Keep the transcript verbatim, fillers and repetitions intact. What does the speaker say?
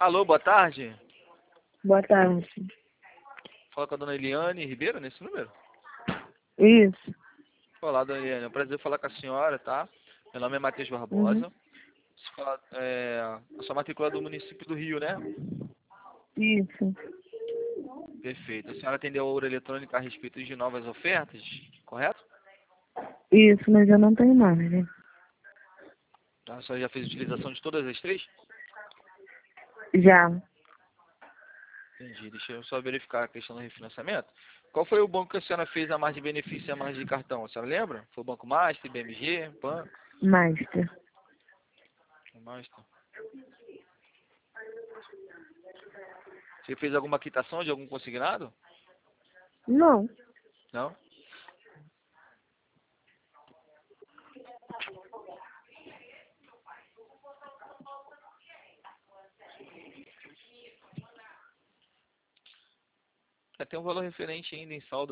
Alô, boa tarde. Boa tarde. Fala com a dona Eliane Ribeiro, nesse número? Isso. Olá, dona Eliane. É um prazer falar com a senhora, tá? Meu nome é Matheus Barbosa. Uhum. Você fala, é, a sua matrícula é do município do Rio, né? Isso. Perfeito. A senhora atendeu a Ouro Eletrônica a respeito de novas ofertas, correto? Isso, mas eu não tenho mais, né? A senhora já fez utilização de todas as três? Já. Entendi. Deixa eu só verificar a questão do refinanciamento. Qual foi o banco que a senhora fez a mais de benefício e a mais de cartão? A senhora lembra? Foi o Banco Master, B M G, PAN? Master. Master. Você fez alguma quitação de algum consignado? Não. Não? É, tem um valor referente ainda em saldo